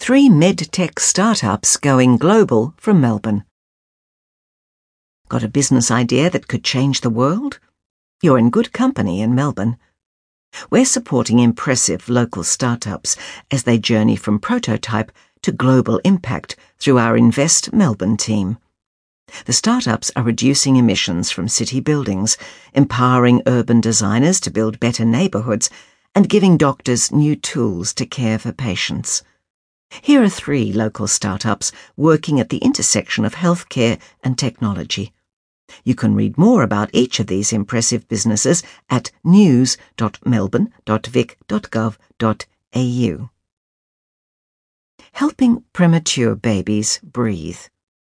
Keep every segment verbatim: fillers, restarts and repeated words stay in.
Three medtech startups going global from Melbourne. Got a business idea that could change the world? You're in good company in Melbourne. We're supporting impressive local startups as they journey from prototype to global impact through our Invest Melbourne team. The startups are reducing emissions from city buildings, empowering urban designers to build better neighbourhoods, and giving doctors new tools to care for patients. Here are three local startups working at the intersection of healthcare and technology. You can read more about each of these impressive businesses at news dot melbourne dot vic dot gov dot a u. Helping premature babies breathe.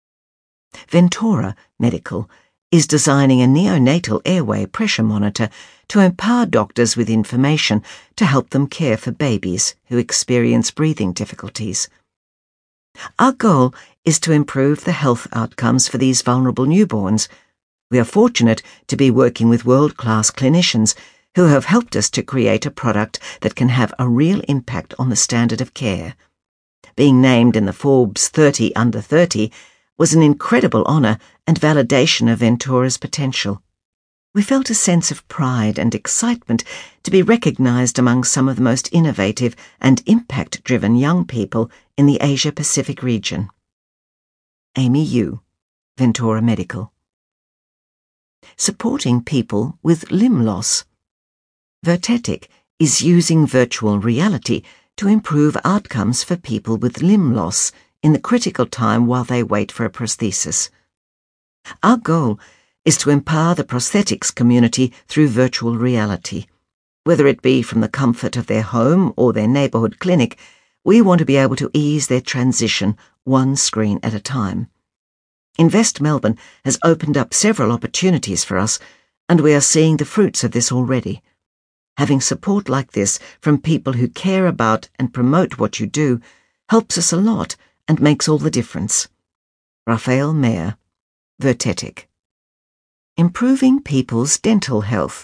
Ventora Medical is designing a neonatal airway pressure monitor to empower doctors with information to help them care for babies who experience breathing difficulties. Our goal is to improve the health outcomes for these vulnerable newborns. We are fortunate to be working with world-class clinicians who have helped us to create a product that can have a real impact on the standard of care. Being named in the Forbes thirty under thirty was an incredible honour and validation of Ventora's potential. We felt a sense of pride and excitement to be recognised among some of the most innovative and impact-driven young people in the Asia-Pacific region. Amy Yu, Ventora Medical. Supporting people with limb loss. Vertetic is using virtual reality to improve outcomes for people with limb loss in the critical time while they wait for a prosthesis. Our goal is to empower the prosthetics community through virtual reality. Whether it be from the comfort of their home or their neighbourhood clinic, we want to be able to ease their transition one screen at a time. Invest Melbourne has opened up several opportunities for us, and we are seeing the fruits of this already. Having support like this from people who care about and promote what you do helps us a lot and makes all the difference. Raphael Mayer, Vertetic. Improving people's dental health.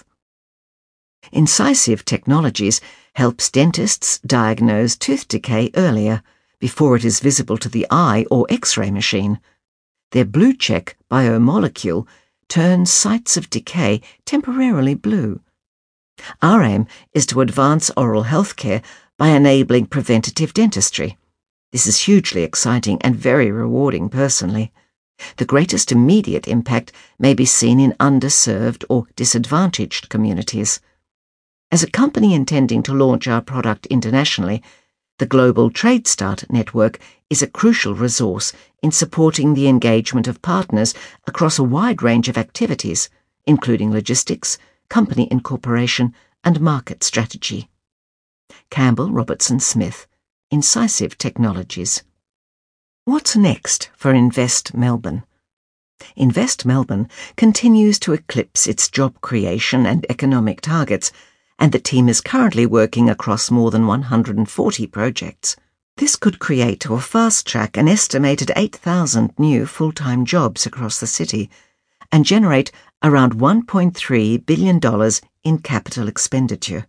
Incisive Technologies helps dentists diagnose tooth decay earlier, before it is visible to the eye or X-ray machine. Their BlueCheck biomolecule turns sites of decay temporarily blue. Our aim is to advance oral health care by enabling preventative dentistry. This is hugely exciting and very rewarding personally. The greatest immediate impact may be seen in underserved or disadvantaged communities. As a company intending to launch our product internationally, the Global Trade Start Network is a crucial resource in supporting the engagement of partners across a wide range of activities, including logistics, company incorporation, and market strategy. Campbell Robertson Smith, Incisive Technologies. What's next for Invest Melbourne? Invest Melbourne continues to eclipse its job creation and economic targets, and the team is currently working across more than one hundred forty projects. This could create or fast-track an estimated eight thousand new full-time jobs across the city and generate around one point three billion dollars in capital expenditure.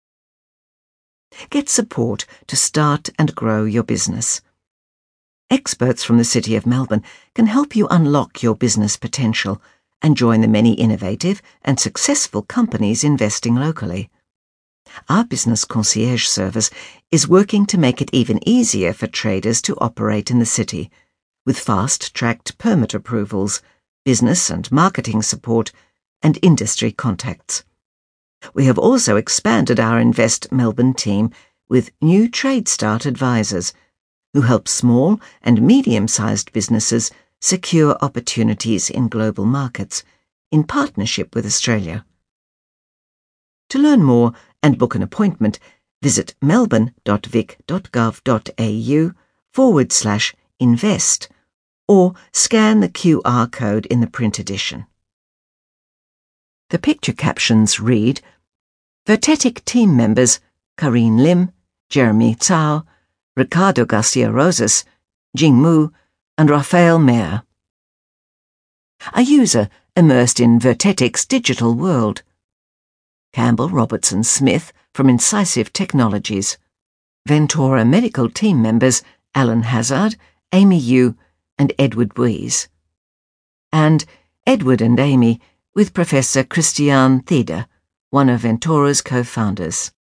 Get support to start and grow your business. Experts from the City of Melbourne can help you unlock your business potential and join the many innovative and successful companies investing locally. Our business concierge service is working to make it even easier for traders to operate in the city, with fast-tracked permit approvals, business and marketing support, and industry contacts. We have also expanded our Invest Melbourne team with new Trade Start advisors, who help small and medium-sized businesses secure opportunities in global markets, in partnership with Australia. To learn more and book an appointment, visit melbourne dot vic dot gov dot a u forward slash invest or scan the Q R code in the print edition. The picture captions read, Vertetic team members Karine Lim, Jeremy Tsao, Ricardo Garcia Rosas, Jing Mu, and Raphael Mayer. A user immersed in Vertetic's digital world. Campbell Robertson Smith from Incisive Technologies. Ventora Medical team members Alan Hazard, Amy Yu, and Edward Buys. And Edward and Amy with Professor Christiaan Thiede, one of Ventura's co-founders.